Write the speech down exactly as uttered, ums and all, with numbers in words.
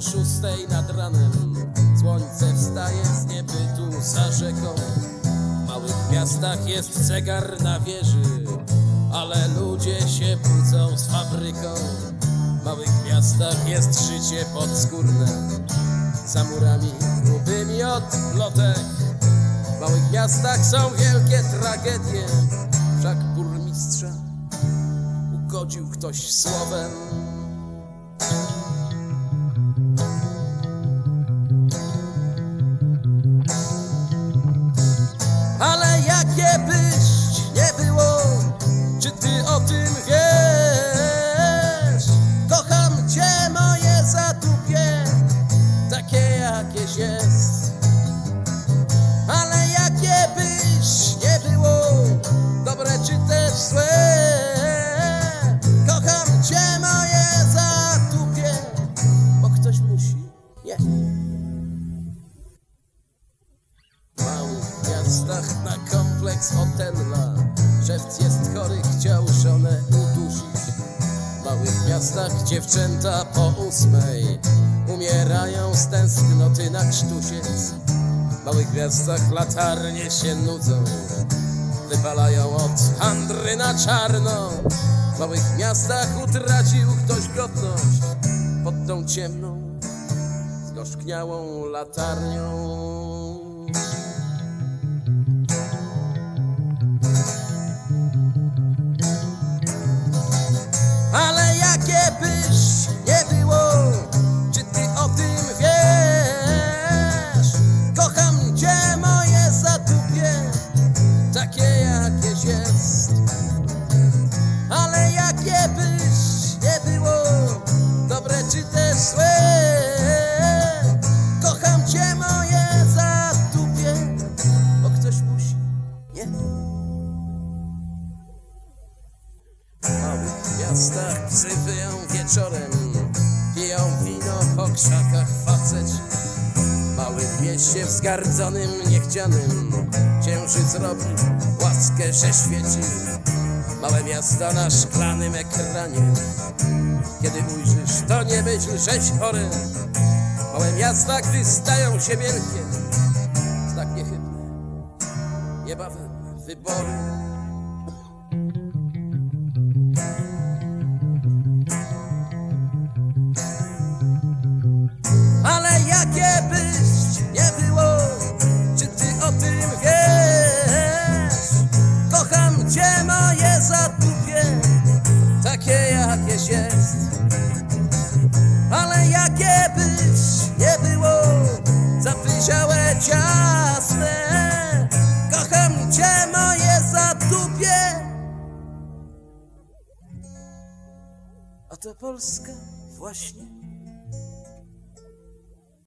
o szóstej nad ranem słońce wstaje z niebytu za rzeką. W małych miastach jest zegar na wieży, ale ludzie się budzą z fabryką. W małych miastach jest życie podskórne, za murami grubymi od plotek. W małych miastach są wielkie tragedie, wszak burmistrza ugodził ktoś słowem. Ale jakie byś nie było, czy ty o tym wiesz? Kocham cię, moje zatupie, takie jakieś jest. Ale jakie byś nie było, dobre czy też złe, kocham cię, moje zatupie, bo ktoś musi, nie. W małych miastach na kompleks Otella szewc jest chory, chciał żonę udusić. W małych miastach dziewczęta po ósmej umierają z tęsknoty na krztusiec. W małych miastach latarnie się nudzą, wypalają od handry na czarno. W małych miastach utracił ktoś godność pod tą ciemną, zgorzkniałą latarnią. Ale jakie byś nie było, czy ty o tym wiesz? Kocham cię, moje zatupie, takie jakieś jest. Ale jakie byś nie było, dobre czy też złe, kocham cię, moje zatupie, bo ktoś musi, nie? W małych miastach psy wyją wieczorem, piją wino po krzakach faceci. W małym mieście wzgardzonym, niechcianym księżyc robi łaskę, że świeci. Małe miasta na szklanym ekranie, kiedy ujrzysz, to nie myśl, żeś chory. Małe miasta, gdy stają się wielkie, znak niechybny, niebawem wybory. Ale jakie byś nie było, czy ty o tym wiesz? Kocham cię, moje zatupie, takie jakieś jest. Ale jakie byś nie było, zapyziałe ciasne, kocham cię, moje zatupie. A to Polska właśnie.